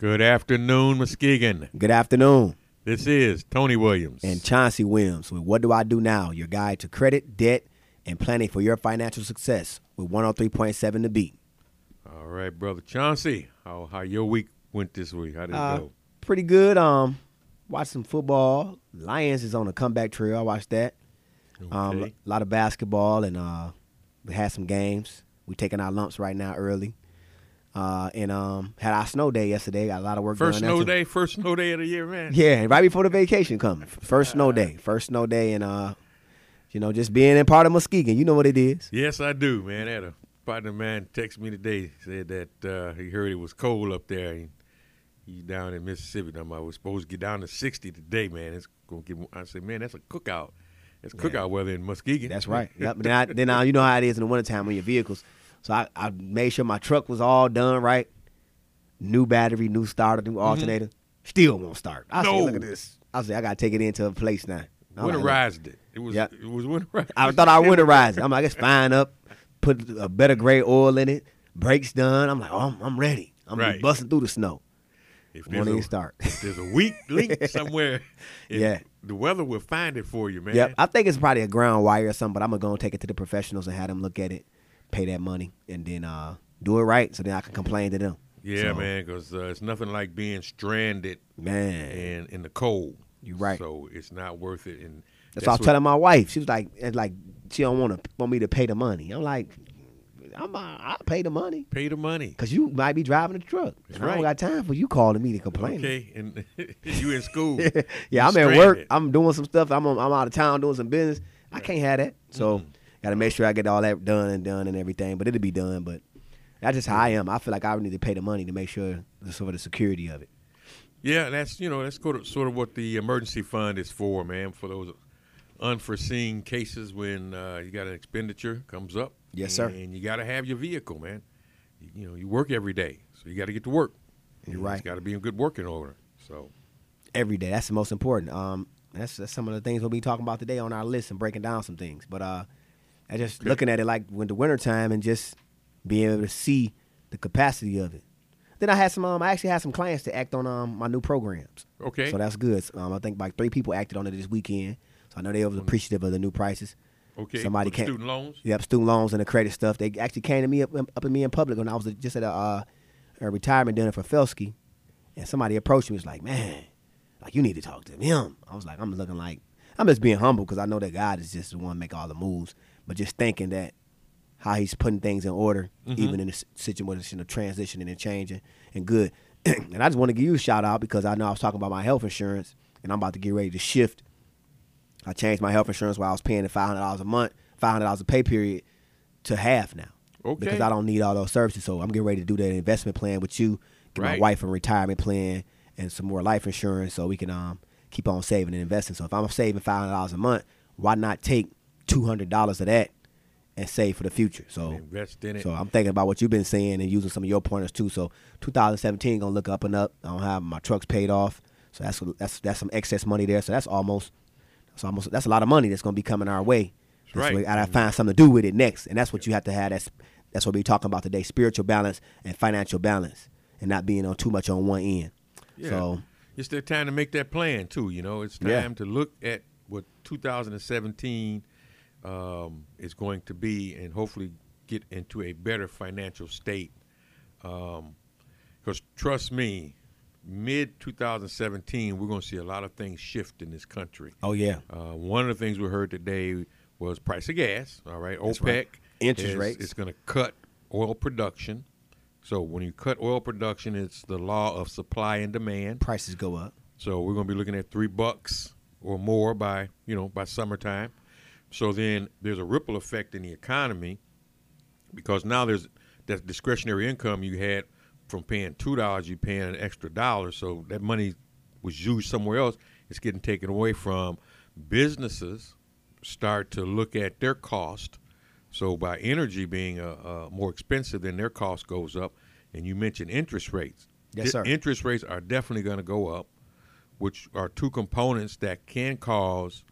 Good afternoon, Muskegon. Good afternoon. This is Tony Williams. And Chauncey Williams with What Do I Do Now? Your guide to credit, debt, and planning for your financial success with 103.7 The Beat. All right, Brother Chauncey. How your week went this week? How did it go? Pretty good. Watched some football. Lions is on a comeback trail. I watched that. Okay. A lot of basketball, and we had some games. We taking our lumps right now early. And had our snow day yesterday. Got a lot of work First done. First snow day of the year, man. Yeah, right before the vacation comes. First snow day, and just being in part of Muskegon, you know what it is. Yes, I do, man. I had a partner man text me today, said that he heard it was cold up there. He's down in Mississippi. We're supposed to get down to 60 today, man. It's gonna get. I said, man, that's a cookout. That's cookout weather in Muskegon. That's right. Yep. Then you know how it is in the wintertime on your vehicles. So I made sure my truck was all done right. New battery, new starter, new alternator. Still won't start. I said, look at this. I said, I got to take it into a place now. Winterized it. It was winterized. I thought I winterized it. I'm like, it's fine up. Put a better grade oil in it. Brakes done. I'm like, oh, I'm ready. I'm right. busting through the snow. If there's a weak link somewhere, the weather will find it for you, man. Yeah, I think it's probably a ground wire or something, but I'm going to go and take it to the professionals and have them look at it, pay that money, and then do it right so then I can complain to them. Yeah, man, because it's nothing like being stranded and in the cold. You're right. So it's not worth it. And that's what I was telling my wife. She was like she don't want me to pay the money. I'm like, I'll pay the money. Pay the money. Because you might be driving the truck. That's I don't got time for you calling me to complain. Okay, and you in school. Yeah, I'm at work. I'm doing some stuff. I'm out of town doing some business. I can't have that. So got to make sure I get all that done and everything. But it'll be done. But that's just how I am. I feel like I need to pay the money to make sure for the security of it. Yeah, that's sort of what the emergency fund is for, man, for those unforeseen cases when you got an expenditure comes up. Yes, sir. And you got to have your vehicle, man. You work every day, so you got to get to work. You're right. It's got to be in good working order. So every day, that's the most important. That's some of the things we'll be talking about today on our list and breaking down some things. But I just looking at it like when the wintertime and just being able to see the capacity of it. Then I actually had some clients to act on my new programs. Okay. So that's good. I think like 3 people acted on it this weekend. So I know they was appreciative of the new prices. Okay. Somebody came. Student loans? Yep, student loans and the credit stuff. They actually came to me up at me in public when I was just at a retirement dinner for Felsky. And somebody approached me and was like, man, like you need to talk to him. I was like, I'm looking like, I'm just being humble because I know that God is just the one to make all the moves. But just thinking that how he's putting things in order, even in the situation of transitioning and changing and good. And I just want to give you a shout out because I know I was talking about my health insurance and I'm about to get ready to shift. I changed my health insurance while I was paying $500 a month, $500 a pay period to half now. Okay. Because I don't need all those services. So I'm getting ready to do that investment plan with you, get my wife a retirement plan and some more life insurance so we can keep on saving and investing. So if I'm saving $500 a month, why not take $200 of that and save for the future? So invest in it. So I'm thinking about what you've been saying and using some of your pointers too. So 2017 gonna look up and up. I don't have my trucks paid off, so that's some excess money there. So that's a lot of money that's gonna be coming our way. That's right. So we gotta find something to do with it next, and that's what you have to have. That's what we're talking about today: spiritual balance and financial balance, and not being on too much on one end. Yeah. So it's their time to make that plan too. It's time to look at what 2017 is going to be, and hopefully get into a better financial state. Because trust me, mid-2017, we're going to see a lot of things shift in this country. Oh, yeah. One of the things we heard today was price of gas, all right? That's OPEC right. Interest rates. It's going to cut oil production. So when you cut oil production, it's the law of supply and demand. Prices go up. So we're going to be looking at $3 or more by summertime. So then there's a ripple effect in the economy because now there's that discretionary income you had from paying $2, you're paying an extra $1. So that money was used somewhere else. It's getting taken away from. Businesses start to look at their cost. So by energy being more expensive, then their cost goes up. And you mentioned interest rates. Yes, sir. Interest rates are definitely going to go up, which are two components that can cause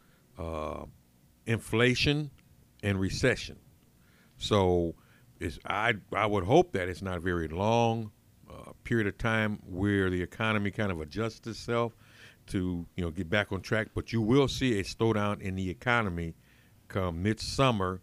inflation and recession. So I would hope that it's not a very long period of time where the economy kind of adjusts itself to get back on track. But you will see a slowdown in the economy come midsummer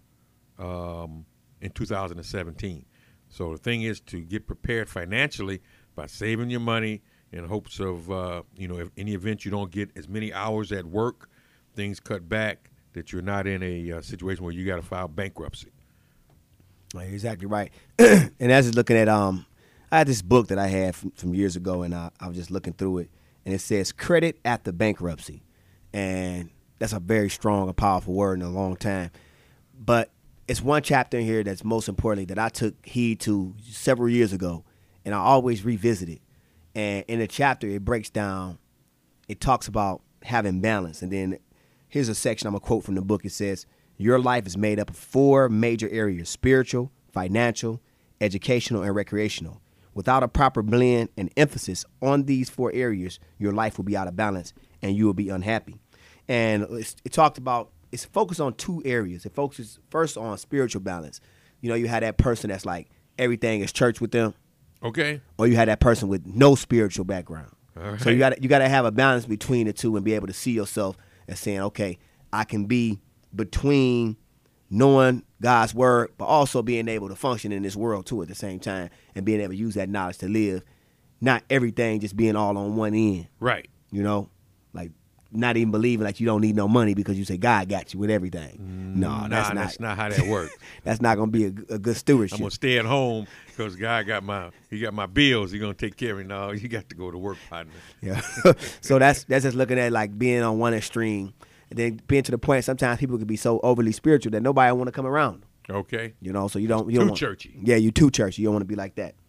in 2017. So the thing is to get prepared financially by saving your money in hopes of if any event you don't get as many hours at work, things cut back, that you're not in a situation where you got to file bankruptcy. You're exactly right. And as I was looking at I had this book that I had from years ago, and I was just looking through it, and it says credit after bankruptcy. And that's a very strong and powerful word in a long time. But it's one chapter in here that's most importantly that I took heed to several years ago, and I always revisit it. And in the chapter, it breaks down, it talks about having balance. And then here's a section I'm going to quote from the book. It says, your life is made up of 4 major areas: spiritual, financial, educational, and recreational. Without a proper blend and emphasis on these 4 areas, your life will be out of balance and you will be unhappy. And it talked about, it's focused on 2 areas. It focuses first on spiritual balance. You had that person that's like everything is church with them. Okay. Or you had that person with no spiritual background. All right. So you got to have a balance between the two and be able to see yourself as saying, okay, I can be between knowing God's word, but also being able to function in this world too at the same time, and being able to use that knowledge to live. Not everything just being all on one end. Right. Like not even believing like you don't need no money because you say God got you with everything. No, that's not how that works. That's not going to be a good stewardship. I'm gonna stay at home because God got my bills. He's gonna take care of me. No, you got to go to work, partner. Yeah. So that's just looking at like being on one extreme, and then being to the point sometimes people can be so overly spiritual that nobody want to come around. Okay. So you don't Too want, churchy. Yeah, you too churchy. You don't want to be like that.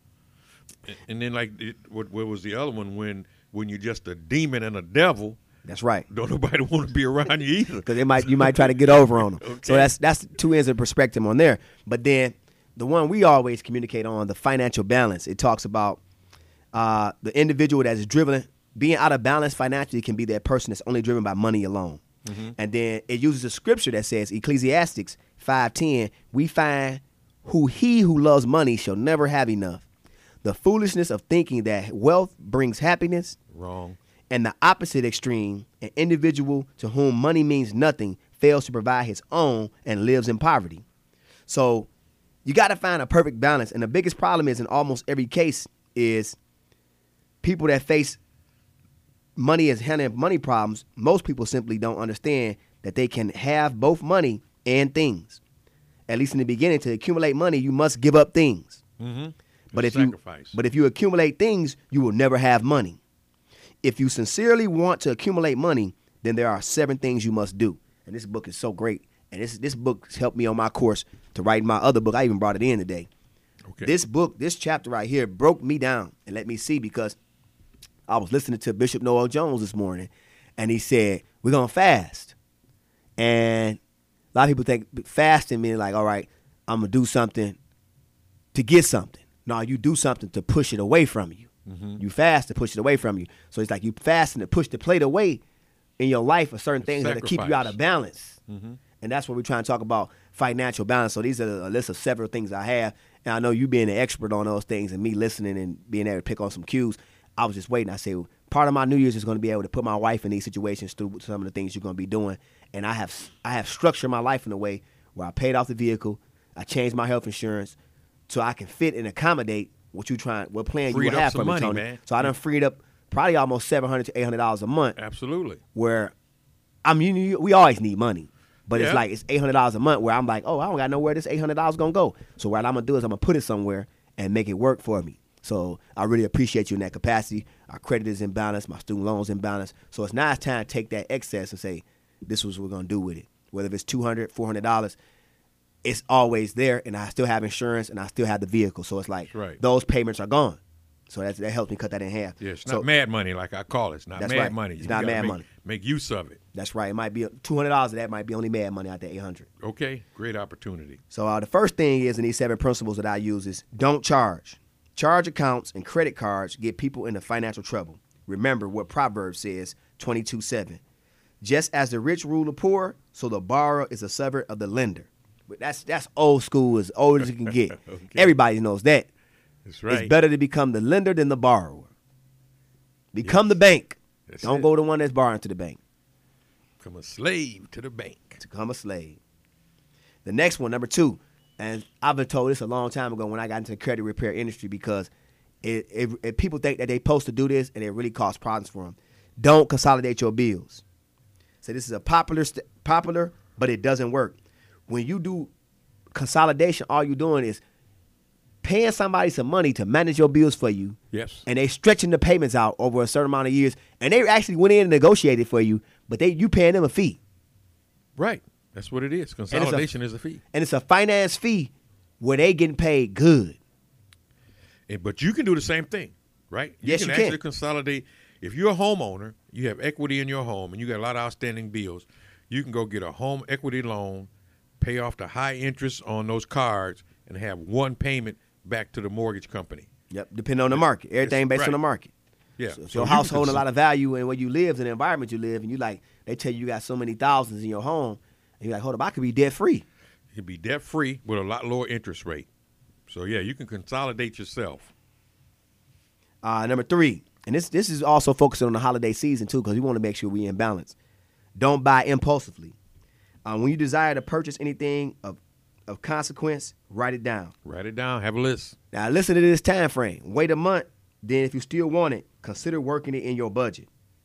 And then what was the other one when you're just a demon and a devil? That's right. Don't nobody want to be around you either. Because you might try to get over on them. Okay. So that's 2 ends of perspective on there. But then the one we always communicate on, the financial balance, it talks about the individual that's driven, being out of balance financially can be that person that's only driven by money alone. Mm-hmm. And then it uses a scripture that says, Ecclesiastes 5:10, we find he who loves money shall never have enough. The foolishness of thinking that wealth brings happiness. Wrong. And the opposite extreme, an individual to whom money means nothing fails to provide his own and lives in poverty. So you got to find a perfect balance. And the biggest problem is in almost every case is people that face money as handling money problems. Most people simply don't understand that they can have both money and things. At least in the beginning, to accumulate money, you must give up things. Mm-hmm. But sacrifice. if you accumulate things, you will never have money. If you sincerely want to accumulate money, then there are 7 things you must do. And this book is so great. And this book has helped me on my course to write my other book. I even brought it in today. Okay. This chapter right here broke me down and let me see, because I was listening to Bishop Noel Jones this morning, and he said, we're going to fast. And a lot of people think fasting means like, all right, I'm going to do something to get something. No, you do something to push it away from you. Mm-hmm. You fast to push it away from you. So it's like you fasting to push the plate away in your life of certain things that keep you out of balance. Mm-hmm. And that's what we're trying to talk about, financial balance. So these are a list of several things I have. And I know you being an expert on those things and me listening and being able to pick on some cues, I was just waiting. I said, part of my New Year's is going to be able to put my wife in these situations through some of the things you're going to be doing. And I have structured my life in a way where I paid off the vehicle, I changed my health insurance so I can fit and accommodate what plan you have for me, money, Tony. Man. So I done freed up probably almost $700 to $800 a month. Absolutely. Where we always need money, but it's like it's $800 a month where I'm like, oh, I don't got nowhere this $800 gonna go. So what I'm gonna do is I'm gonna put it somewhere and make it work for me. So I really appreciate you in that capacity. Our credit is in balance, my student loans in balance. So it's now time to take that excess and say, this is what we're gonna do with it. Whether it's $200, $400. It's always there, and I still have insurance, and I still have the vehicle. So it's like those payments are gone. So that helps me cut that in half. Yeah, it's not mad money like I call it. It's not mad money. It's not mad money. Make use of it. That's right. It might be $200 of that might be only mad money out there, $800. Okay, great opportunity. So the first thing is in these 7 principles that I use is don't charge. Charge accounts and credit cards get people into financial trouble. Remember what Proverbs says, 22:7. Just as the rich rule the poor, so the borrower is a servant of the lender. That's old school, as old as you can get. Okay. Everybody knows that. That's right. It's better to become the lender than the borrower. Become the bank. Don't go to the one that's borrowing to the bank. Become a slave to the bank. Become a slave. The next one, number 2, and I've been told this a long time ago when I got into the credit repair industry because people think that they're supposed to do this and it really causes problems for them. Don't consolidate your bills. So this is a popular, but it doesn't work. When you do consolidation, all you're doing is paying somebody some money to manage your bills for you. Yes. And they stretching the payments out over a certain amount of years. And they actually went in and negotiated for you, but you paying them a fee. Right. That's what it is. Consolidation is a fee. And it's a finance fee where they getting paid good. But you can do the same thing, right? Yes, you can. Actually consolidate. If you're a homeowner, you have equity in your home, and you got a lot of outstanding bills, you can go get a home equity loan, pay off the high interest on those cards, and have one payment back to the mortgage company. Yep, depending on the market. Everything based on the market. Yeah. So if your house holding a lot of value in where you live, in the environment you live, and they tell you got so many thousands in your home, and you're like, hold up, I could be debt free. You can be debt free with a lot lower interest rate. So yeah, you can consolidate yourself. Number 3, and this is also focusing on the holiday season too, because we want to make sure we're in balance. Don't buy impulsively. When you desire to purchase anything of consequence, write it down. Write it down. Have a list. Now listen to this time frame. Wait a month. Then if you still want it, consider working it in your budget.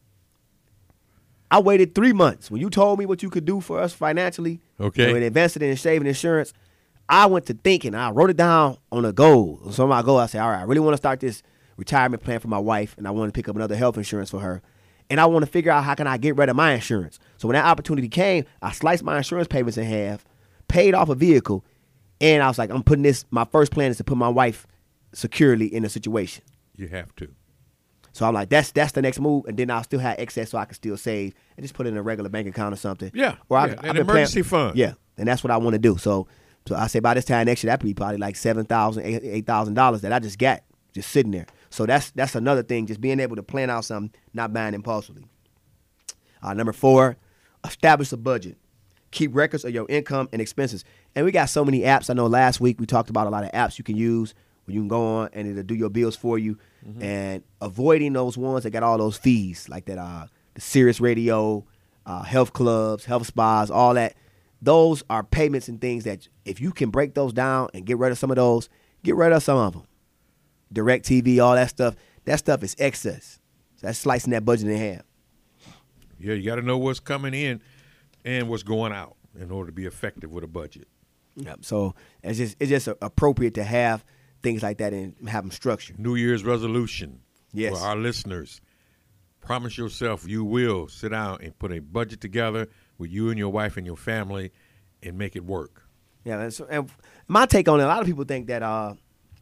I waited 3 months. When you told me what you could do for us financially, okay, and invested in saving insurance, I went to thinking. I wrote it down on a goal. So on my goal, I said, all right, I really want to start this retirement plan for my wife, and I want to pick up another health insurance for her. And I want to figure out how can I get rid of my insurance. So when that opportunity came, I sliced my insurance payments in half, paid off a vehicle, and I was like, I'm putting this, my first plan is to put my wife securely in a situation. You have to. So I'm like, that's the next move, and then I'll still have excess so I can still save and just put it in a regular bank account or something. Yeah, or an emergency fund. Yeah, and that's what I want to do. So I say by this time next year, that'd be probably like $7,000, $8,000 that I just got just sitting there. So that's another thing, just being able to plan out something, not buying impulsively. Number 4, establish a budget. Keep records of your income and expenses. And we got so many apps. I know last week we talked about a lot of apps you can use where you can go on and it'll do your bills for you. Mm-hmm. And avoiding those ones that got all those fees like that, the Sirius Radio, health clubs, health spas, all that. Those are payments and things that if you can break those down and get rid of some of those, get rid of some of them. DirecTV, all that stuff is excess. So that's slicing that budget in half. Yeah, you got to know what's coming in and what's going out in order to be effective with a budget. Yep. So it's just appropriate to have things like that and have them structured. New Year's resolution. Yes. For our listeners, promise yourself you will sit down and put a budget together with you and your wife and your family and make it work. Yeah. And my take on it, a lot of people think that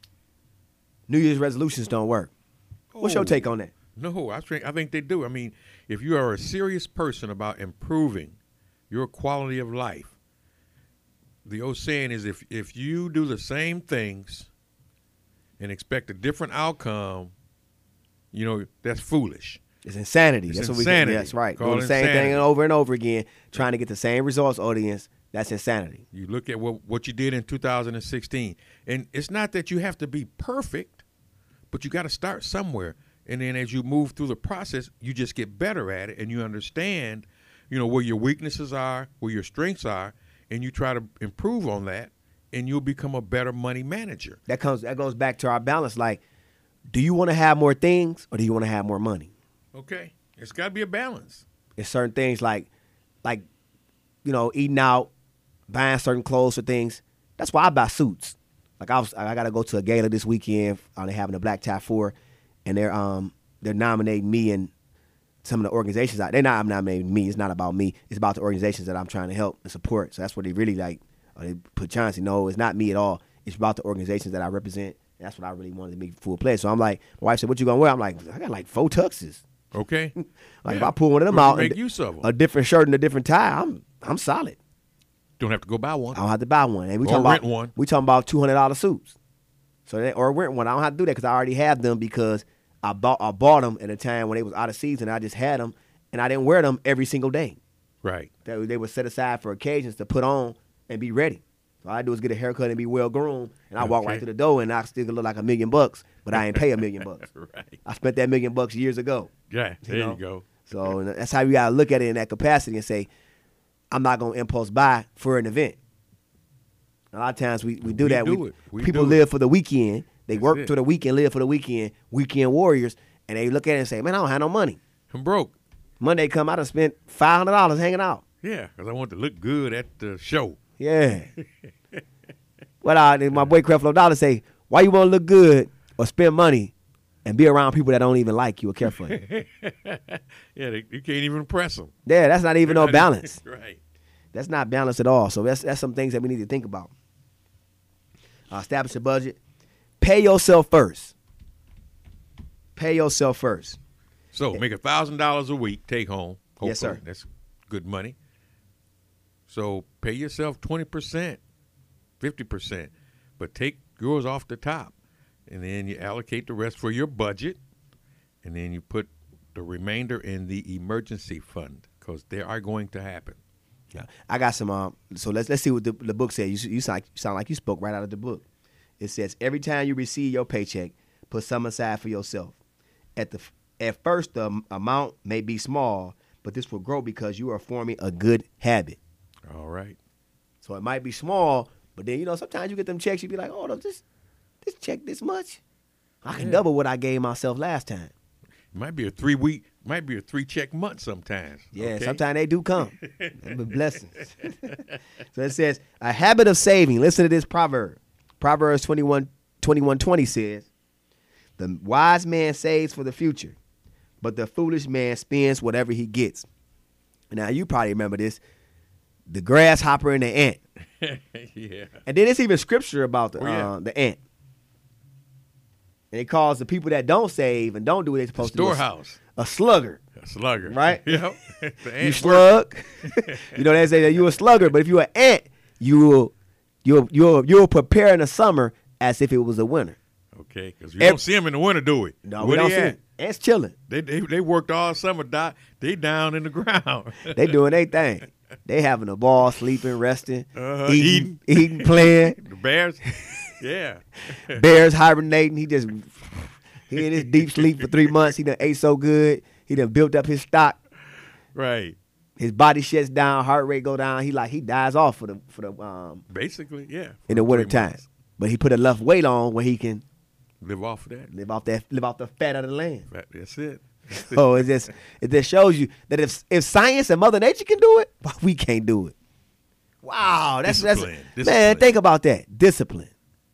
New Year's resolutions don't work. What's your take on that? No, I think they do. I mean, if you are a serious person about improving your quality of life, the old saying is if you do the same things and expect a different outcome, that's foolish. It's insanity. It's that's insanity. What we That's right. Doing the same thing over and over again, trying to get the same results, audience. That's insanity. You look at what you did in 2016, and it's not that you have to be perfect, but you got to start somewhere. And then as you move through the process, you just get better at it, and you understand, where your weaknesses are, where your strengths are, and you try to improve on that, and you'll become a better money manager. That goes back to our balance. Like, do you want to have more things, or do you want to have more money? Okay, it's got to be a balance. It's certain things like eating out, buying certain clothes for things. That's why I buy suits. Like I got to go to a gala this weekend. They're having a Black Tie 4. And they're nominating me and some of the organizations. They're not nominating me. It's not about me. It's about the organizations that I'm trying to help and support. So that's what they really like. They put Chauncey. No, it's not me at all. It's about the organizations that I represent. And that's what I really wanted to make full play. So I'm like, my wife said, "What you gonna wear?" I'm like, I got like 4 tuxes. Okay. If I pull one of them out, make use of them. A different shirt and a different tie, I'm solid. Don't have to go buy one. I don't have to buy one. And rent one. We talking about $200 suits. So or rent one. I don't have to do that because I already have them because I bought them at a time when they was out of season. I just had them, and I didn't wear them every single day. Right. They were set aside for occasions to put on and be ready. So all I do is get a haircut and be well groomed, and I walk right Okay. through the door, and I still look like $1 million, but I ain't pay $1 million. Right. I spent that $1 million years ago. Yeah, there know? you go. So that's how you gotta look at it in that capacity and say, I'm not gonna impulse buy for an event. A lot of times we do that. do it. We People do live for the weekend. They That's work it. for the weekend, live for the weekend. Weekend warriors, and they look at it and say, "Man, I don't have no money." I'm broke. Monday come, I done spent $500 hanging out. Yeah, because I want to look good at the show. Yeah. My boy Creflo Dollar say, "Why you want to look good or spend money and be around people that don't even like you or care for you?" Yeah, you can't even impress them. Yeah, that's not even no balance. Right. That's not balanced at all. So that's some things that we need to think about. Establish a budget. Pay yourself first. Pay yourself first. So make $1,000 a week, take home. Hopefully. Yes, sir. That's good money. So pay yourself 20%, 50%, but take yours off the top, and then you allocate the rest for your budget, and then you put the remainder in the emergency fund because they are going to happen. Yeah. I got some. So let's see what the book says. You sound like you spoke right out of the book. It says every time you receive your paycheck, put some aside for yourself. At first, the amount may be small, but this will grow because you are forming a good habit. All right. So it might be small, but then sometimes you get them checks. You be like, oh, no, this check this much, I can double what I gave myself last time. It might be a 3-check month sometimes. Yeah, okay? sometimes they do come. They've been blessings. So it says, a habit of saving. Listen to this proverb. Proverbs 21:20 says, the wise man saves for the future, but the foolish man spends whatever he gets. Now, you probably remember this. The grasshopper and the ant. Yeah. And then it's even scripture about the ant. And it calls the people that don't save and don't do what they're supposed to do Storehouse. a slugger. A slugger. Right? Yep. The You ant slug. They say that you a slugger, but if you an ant, you'll prepare in the summer as if it was a winter. Okay, because you don't see them in the winter, do we? No, Where we don't they see at? it. Ants chilling. They worked all summer. They down in the ground. They doing their thing. They having a ball, sleeping, resting, Eating. playing. The bears. Yeah. Bears hibernating. He in his deep sleep for 3 months. He done ate so good. He done built up his stock. Right. His body shuts down, heart rate go down. He dies off for the Basically, yeah. in the winter 3 time. months. But he put enough weight on where he can Live off of that. live off the fat of the land. That's it. So it just shows you that if science and Mother Nature can do it, why we can't do it. Wow, that's Discipline. man. Think about that. Discipline.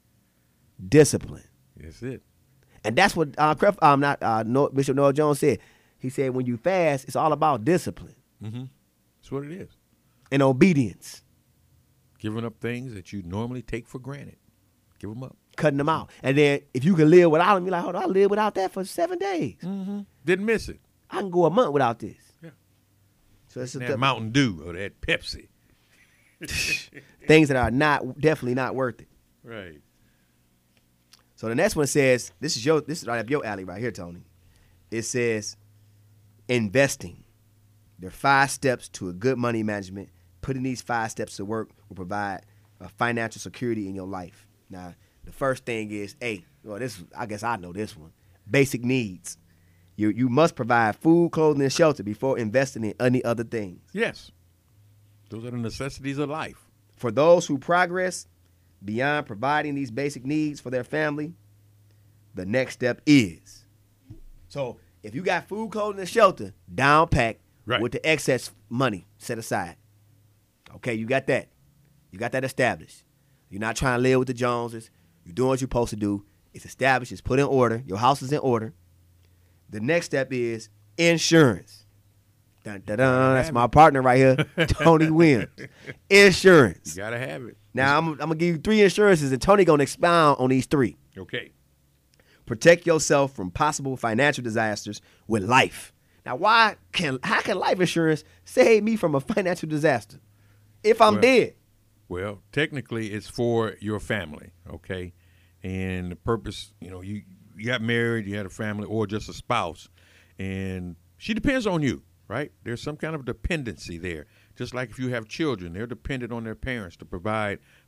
That's it. And that's what Bishop Noel Jones said. He said when you fast, it's all about discipline Mm-hmm. That's what it is. and obedience, Giving up things that you normally take for granted. Give them up. cutting them out. And then if you can live without them, you're like, hold on, I lived without that for 7 days. Mm-hmm. Didn't miss it. I can go a month without this. Yeah. So it's That Mountain Dew or that Pepsi. things that are definitely not worth it. Right. So the next one says, this is right up your alley right here, Tony. It says, investing. There are 5 steps to a good money management. Putting these 5 steps to work will provide financial security in your life. Now, the first thing is, I guess I know this one. Basic needs. You must provide food, clothing, and shelter before investing in any other things. Yes. Those are the necessities of life. For those who progress beyond providing these basic needs for their family, the next step is. So if you got food, clothing, and shelter, down pack Right. with the excess money set aside. Okay, you got that. You got that established. You're not trying to live with the Joneses. You're doing what you're supposed to do. It's established. It's put in order. Your house is in order. The next step is insurance. Dun, dun, dun. That's my partner right here, Tony Williams. Insurance. You got to have it. Now, I'm going to give you 3 insurances, and Tony going to expound on these 3. Okay. Protect yourself from possible financial disasters with life. Now, how can life insurance save me from a financial disaster if I'm dead? Well, technically, it's for your family, okay? And the purpose, you got married, you had a family, or just a spouse, and she depends on you, right? There's some kind of dependency there. Just like if you have children, they're dependent on their parents to provide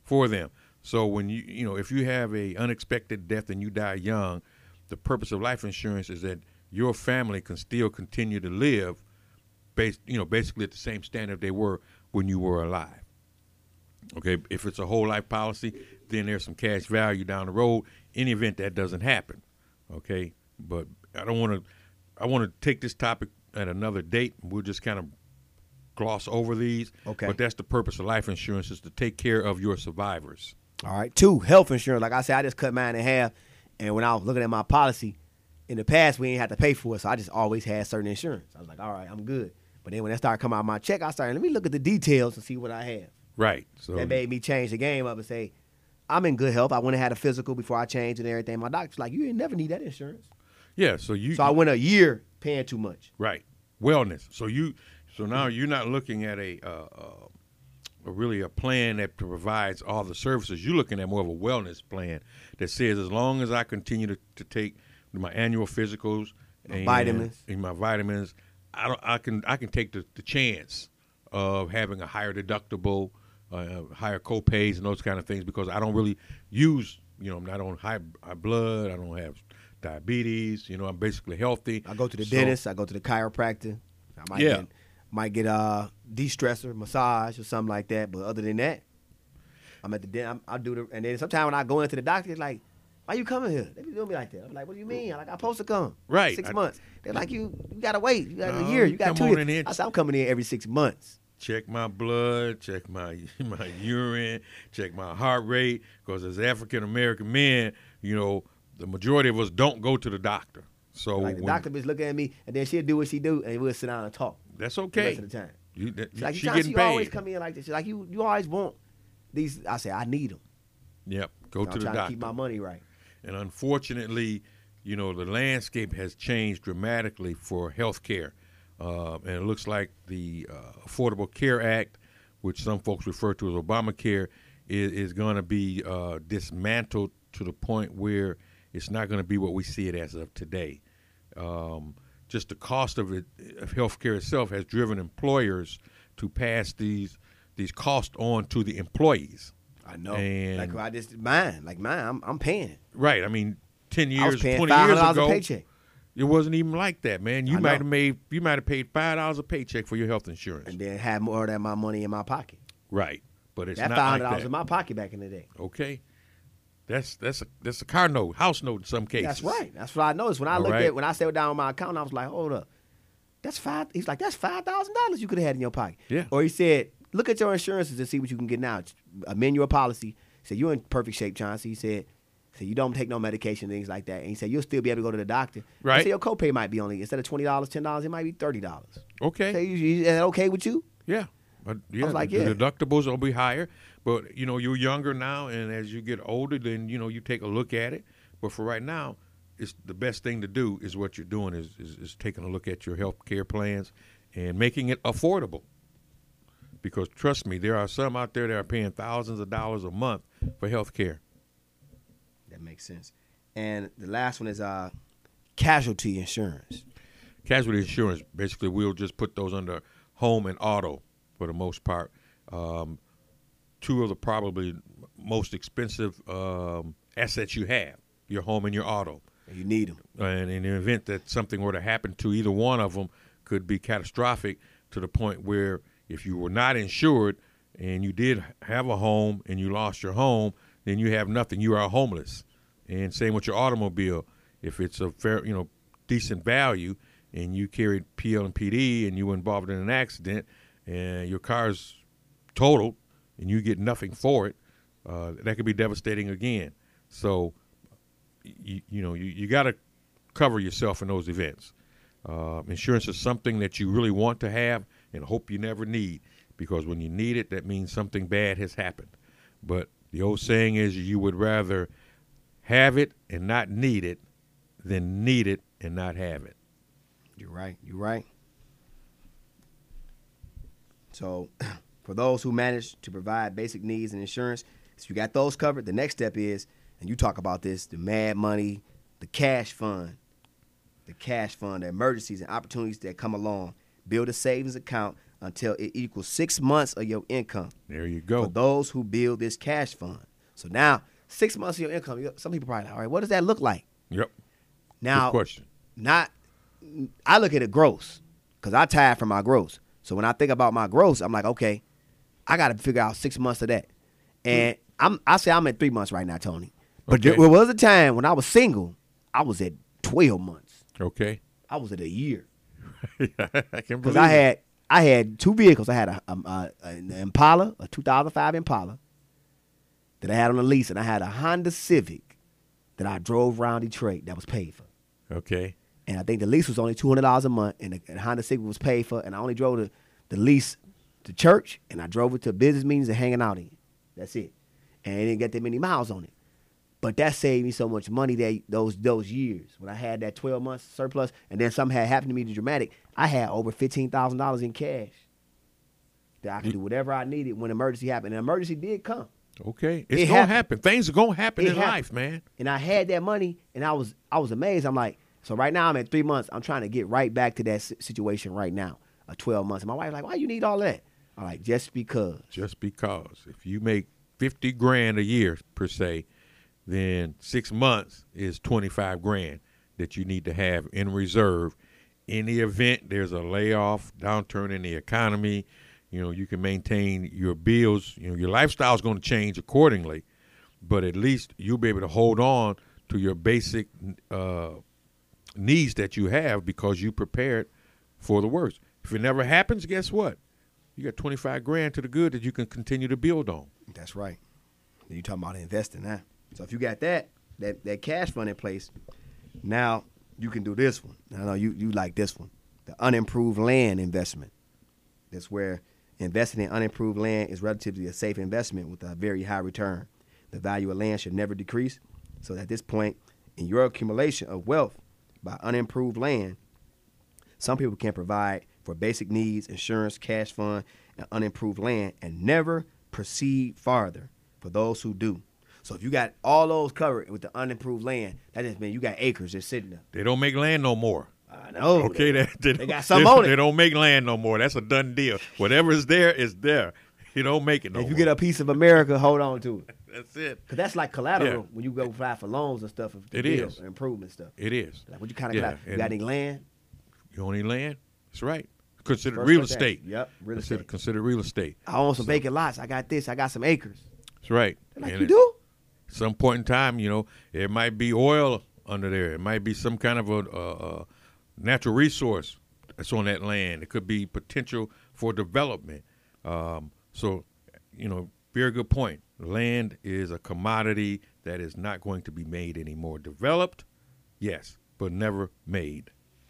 for them. So when if you have a unexpected death and you die young, the purpose of life insurance is that your family can still continue to live basically at the same standard they were when you were alive. Okay, if it's a whole life policy, then there's some cash value down the road in the event that doesn't happen. Okay, but I want to take this topic at another date. We'll just kind of gloss over these. Okay. But that's the purpose of life insurance, is to take care of your survivors. All right. 2, health insurance. Like I said, I just cut mine in half. And when I was looking at my policy, in the past, we ain't had to pay for it. So I just always had certain insurance. I was like, all right, I'm good. But then when that started coming out of my check, I started, let me look at the details and see what I have. Right. So that made me change the game up and say, I'm in good health. I went and had a physical before I changed and everything. My doctor's like, you ain't never need that insurance. Yeah. So I went a year paying too much. Right. Wellness. So now you're not looking at a plan that provides all the services. You're looking at more of a wellness plan that says, as long as I continue to take my annual physicals and my vitamins, I can take the chance of having a higher deductible, higher co-pays and those kind of things, because I don't really use, I'm not on high blood, I don't have diabetes, I'm basically healthy. I go to the dentist, I go to the chiropractor. I might get a de-stressor, massage or something like that, but other than that, I'm at the dentist, I'll do and then sometimes when I go into the doctor, it's like, why you coming here? They be doing me like that. I'm like, what do you mean? I'm supposed to come. Right. 6 months. They're like, you got to wait. You got a year. You got 2 years. I said, I'm coming in every 6 months. Check my blood, check my urine, check my heart rate, because as African-American men, the majority of us don't go to the doctor. So like the doctor is looking at me, and then she'll do what she do, and we'll sit down and talk. That's okay. The rest of the time. She getting paid. Always come in like this. She's like, you always want these. I say, I need them. Yep. Go to the doctor. I'm trying to keep my money right. And unfortunately, the landscape has changed dramatically for health care. And it looks like the Affordable Care Act, which some folks refer to as Obamacare, is going to be dismantled to the point where it's not going to be what we see it as of today. Just the cost of health care itself has driven employers to pass these costs on to the employees. I know. And mine, I'm paying. Right. I mean, 10 years, I was paying 20 years ago, a paycheck. It wasn't even like that, man. You might have paid $5 a paycheck for your health insurance, and then had more than my money in my pocket. Right, but it's that not like $500 in my pocket back in the day. Okay, that's a car note, house note in some cases. That's right. That's what I noticed when when I sat down on my account. I was like, hold up, that's $5. He's like, that's $5,000 you could have had in your pocket. Yeah. Or he said, look at your insurances and see what you can get now. Amend your policy. He said, you're in perfect shape, Chauncey. He said, you don't take no medication, things like that. And he said, you'll still be able to go to the doctor. Right. He said, your copay might be only, instead of $20, $10, it might be $30. Okay. Is that okay with you? Yeah. I was like, the deductibles will be higher. But, you're younger now, and as you get older, then, you take a look at it. But for right now, it's the best thing to do is what you're doing is taking a look at your health care plans and making it affordable. Because trust me, there are some out there that are paying thousands of dollars a month for health care. That makes sense. And the last one is casualty insurance. Casualty insurance, basically, we'll just put those under home and auto for the most part. Two of the probably most expensive assets you have, your home and your auto. And you need them. And in the event that something were to happen to either one of them, could be catastrophic to the point where if you were not insured and you did have a home and you lost your home, then you have nothing. You are homeless. And same with your automobile. If it's a fair, decent value and you carried PL and PD and you were involved in an accident and your car's totaled and you get nothing for it, that could be devastating again. So, you got to cover yourself in those events. Insurance is something that you really want to have and hope you never need, because when you need it, that means something bad has happened. But the old saying is, you would rather have it and not need it than need it and not have it. You're right. So for those who manage to provide basic needs and insurance, if you got those covered, the next step is, and you talk about this, the mad money, the cash fund, the emergencies and opportunities that come along. Build a savings account until it equals 6 months of your income. There you For go. those who build this cash fund. So now, 6 months of your income. Some people probably like, all right, what does that look like? Yep. Now, Good question. I look at it gross because I tired from my gross. So when I think about my gross, I'm like, okay, I got to figure out 6 months of that. And I say I'm at 3 months right now, Tony. But Okay. there was a time when I was single, I was at 12 months. Okay. I was at a year I can because believe I had two vehicles. I had an Impala, a 2005 Impala that I had on a lease, and I had a Honda Civic that I drove around Detroit that was paid for. Okay. And I think the lease was only $200 a month, and the Honda Civic was paid for, and I only drove the lease to church, and I drove it to business meetings and hanging out in. That's it. And it didn't get that many miles on it. But that saved me so much money those years when I had that 12 months surplus, and then something had happened to me dramatic. I had over $15,000 in cash that I could do whatever I needed when emergency happened. And emergency did come. Okay. It's It going to happened. happen. Things are going to happen It in happened. life, man. And I had that money, and I was amazed. I'm like, so right now I'm at 3 months. I'm trying to get right back to that situation right now, 12 months. And my wife's like, why you need all that? I'm like, just because. Just because. If you make 50 grand a year, per se, then 6 months is 25 grand that you need to have in reserve. In the event there's a layoff, downturn in the economy, you can maintain your bills. Your lifestyle is going to change accordingly, but at least you'll be able to hold on to your basic needs that you have because you prepared for the worst. If it never happens, guess what? You got 25 grand to the good that you can continue to build on. That's right. And you talking about investing now. So if you got that cash fund in place, now you can do this one. I know you like this one, the unimproved land investment. That's where investing in unimproved land is relatively a safe investment with a very high return. The value of land should never decrease. So at this point in your accumulation of wealth by unimproved land, some people can provide for basic needs, insurance, cash fund, and unimproved land and never proceed farther for those who do. So if you got all those covered with the unimproved land, that just means you got acres just sitting there. They don't make land no more. I know. Okay, they got something on it. They don't make land no more. That's a done deal. Whatever is there is there. You don't make it no more. If you get a piece of America, hold on to it. That's it. Because that's like collateral Yeah. when you go apply for loans and stuff. It is. Improvement stuff. It is. Like, what you kind of Yeah, got? You and- got any land? You own any land? That's right. Consider First real contact. estate. Yep, real estate. Consider real estate. I own some vacant lots. I got this. I got some acres. That's right. They're like, And you at do? some point in time, there might be oil under there. It might be some kind of a natural resource that's on that land. It could be potential for development. So, very good point. Land is a commodity that is not going to be made anymore. Developed, yes, but never made.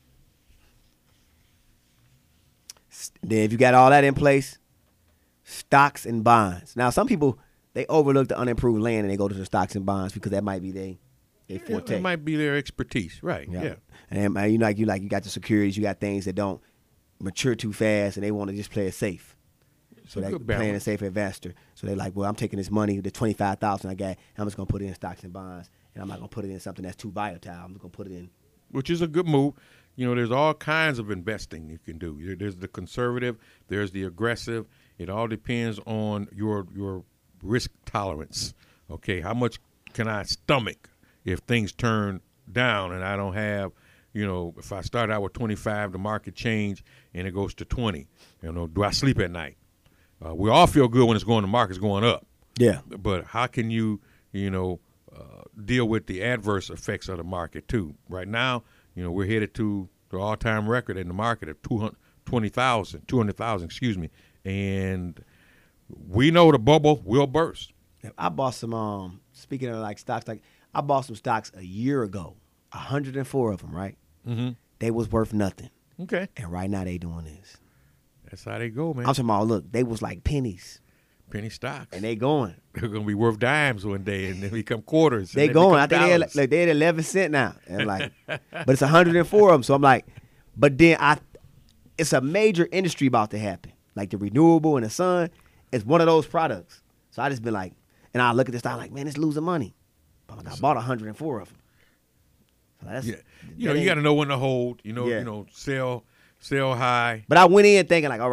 Then if you got all that in place, stocks and bonds. Now, some people, they overlook the unimproved land and they go to the stocks and bonds because that might be they forte. It might be their expertise, right? Yeah. And you got the securities, you got things that don't mature too fast, and they want to just play it safe. So a they're good playing a balance. safe investor. So they're like, well, I'm taking this money, the $25,000 I got, I'm just gonna put it in stocks and bonds, and I'm not gonna put it in something that's too volatile. I'm just gonna put it in. Which is a good move. There's all kinds of investing you can do. There's the conservative, there's the aggressive. It all depends on your risk tolerance. Okay, how much can I stomach if things turn down and I don't have, if I start out with 25, the market change and it goes to 20. Do I sleep at night? We all feel good when the market's going up. Yeah. But how can you, deal with the adverse effects of the market too? Right now, we're headed to the all-time record in the market of 200,000, excuse me. And we know the bubble will burst. I bought some. Speaking of like stocks, I bought some stocks a year ago, 104 of them. Right? Mm-hmm. They was worth nothing, Okay. and right now they doing this. That's how they go, man. I'm talking about, look, they was like pennies, Penny stocks. and they going. They're going to be worth dimes one day and then become quarters. They and going. I become think dollars. they're at 11 cents now, and but it's 104 of them. So I'm like, but then it's a major industry about to happen, like the renewable and the sun. It's one of those products. So I just been like, and I look at this stock like, man, it's losing money. But I bought 104 of them. So that's, Yeah. You got to know when to hold, Yeah. sell high. But I went in thinking like, all right,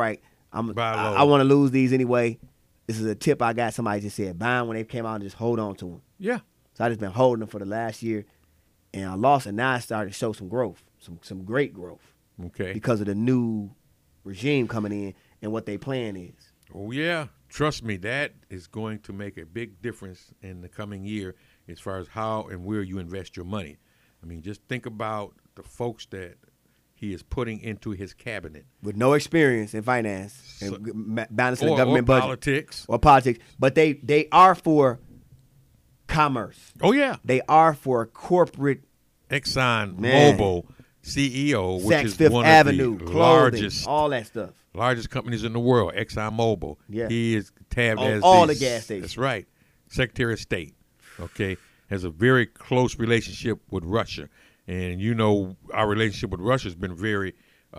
Buy low. I want to lose these anyway. This is a tip I got. Somebody just said, buy them when they came out and just hold on to them. Yeah. So I just been holding them for the last year, and I lost, and now I started to show some growth, some great growth. Okay. Because of the new regime coming in and what their plan is. Oh, yeah. Trust me, that is going to make a big difference in the coming year as far as how and where you invest your money. I mean, just think about the folks that he is putting into his cabinet. With no experience in finance and balancing the government or budget. Politics. Or politics. But they are for commerce. Oh, yeah. They are for corporate. Exxon Man. Mobil CEO, which Saks is Fifth one Avenue, of the clothing, all that stuff. largest companies in the world, Exxon Mobil. Yeah. He is tabbed as all the gas stations. That's right. Secretary of State. Okay. Has a very close relationship with Russia. And you know our relationship with Russia has been very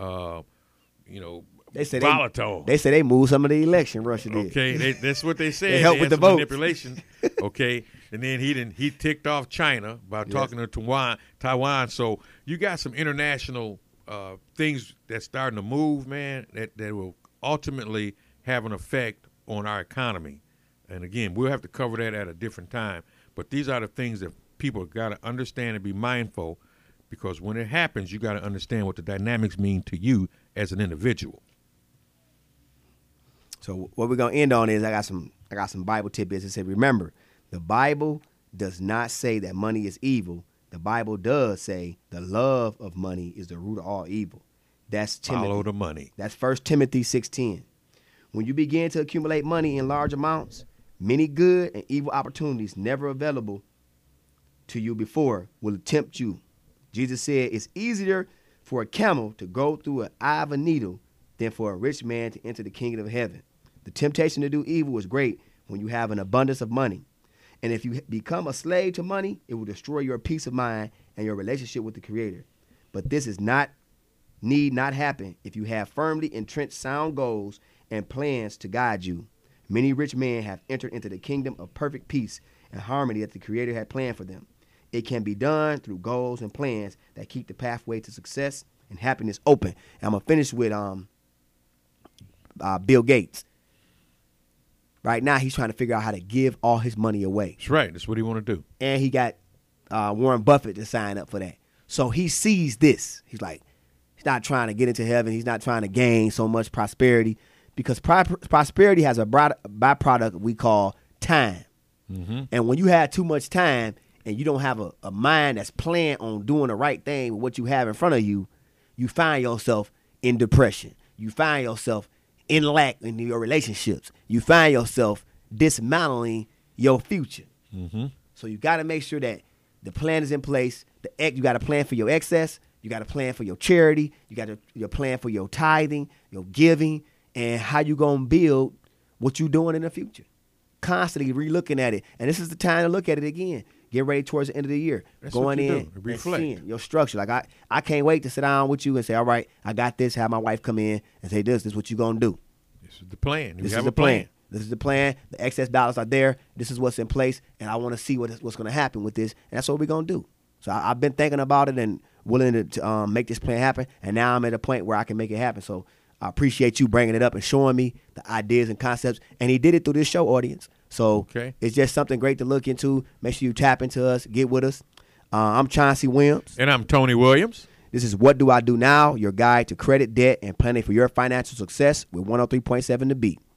volatile. They say they moved some of the election, Russia did. Okay, that's what they said. They helped with the votes. Manipulation. Okay, and then he ticked off China by talking to Taiwan. So you got some international things that's starting to move, man. That will ultimately have an effect on our economy. And again, we'll have to cover that at a different time. But these are the things that people got to understand and be mindful, because when it happens, you got to understand what the dynamics mean to you as an individual. So what we're gonna end on is I got some Bible tidbits that say, remember, the Bible does not say that money is evil. The Bible does say the love of money is the root of all evil. That's Timothy. Follow the money. That's 1 Timothy 6:10. When you begin to accumulate money in large amounts, many good and evil opportunities never available to you before will tempt you. Jesus said it's easier for a camel to go through an eye of a needle than for a rich man to enter the kingdom of heaven. The temptation to do evil is great when you have an abundance of money. And if you become a slave to money, it will destroy your peace of mind and your relationship with the Creator. But this need not happen if you have firmly entrenched sound goals and plans to guide you. Many rich men have entered into the kingdom of perfect peace and harmony that the Creator had planned for them. It can be done through goals and plans that keep the pathway to success and happiness open. And I'm going to finish with Bill Gates. Right now, he's trying to figure out how to give all his money away. That's right. That's what he want to do. And he got Warren Buffett to sign up for that. So he sees this. He's like, he's not trying to get into heaven. He's not trying to gain so much prosperity, because prosperity has a byproduct we call time. Mm-hmm. And when you have too much time and you don't have a mind that's planned on doing the right thing with what you have in front of you, you find yourself in depression. You find yourself in lack in your relationships. You find yourself dismantling your future. Mm-hmm. So you got to make sure that the plan is in place. You got a plan for your excess. You got a plan for your charity. You got your plan for your tithing, your giving, and how you going to build what you doing in the future. Constantly re-looking at it. And this is the time to look at it again. Get ready towards the end of the year. That's going in and seeing your structure. Like I can't wait to sit down with you and say, all right, I got this. Have my wife come in and say, this is what you're going to do. This is the plan. This is the plan. This is the plan. The excess dollars are there. This is what's in place. And I want to see what's going to happen with this. And that's what we're going to do. So I've been thinking about it and willing to make this plan happen. And now I'm at a point where I can make it happen. So I appreciate you bringing it up and showing me the ideas and concepts. And he did it through this show audience. So It's just something great to look into. Make sure you tap into us. Get with us. I'm Chauncey Williams. And I'm Tony Williams. This is What Do I Do Now, your guide to credit, debt, and planning for your financial success with 103.7 The Beat.